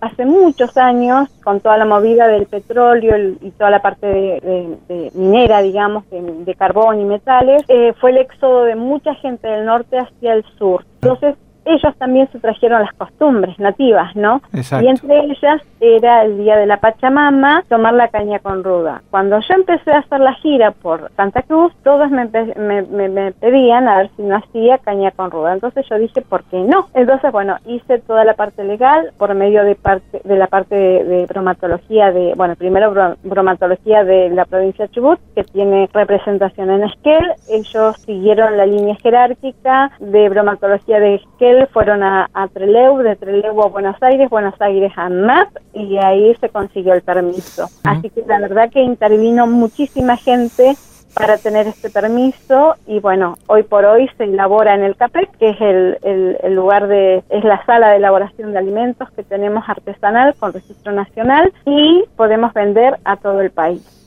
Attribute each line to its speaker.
Speaker 1: hace muchos años, con toda la movida del petróleo y toda la parte de minera, digamos, de carbón y metales, fue el éxodo de mucha gente del norte hacia el sur. Entonces, ellos también se trajeron las costumbres nativas, ¿no?
Speaker 2: Exacto.
Speaker 1: Y entre ellas era el día de la Pachamama, tomar la caña con ruda. Cuando yo empecé a hacer la gira por Santa Cruz, todos me pedían a ver si no hacía caña con ruda. Entonces yo dije, ¿por qué no? Entonces, bueno, hice toda la parte legal por medio de la parte de bromatología primero bromatología de la provincia de Chubut, que tiene representación en Esquel. Ellos siguieron la línea jerárquica de bromatología de Esquel, fueron a Trelew, de Trelew a Buenos Aires a ANMAT, y ahí se consiguió el permiso. Así que la verdad que intervino muchísima gente para tener este permiso, y bueno, hoy por hoy se elabora en el CAPEC, que es el lugar es la sala de elaboración de alimentos que tenemos artesanal con registro nacional, y podemos vender a todo el país.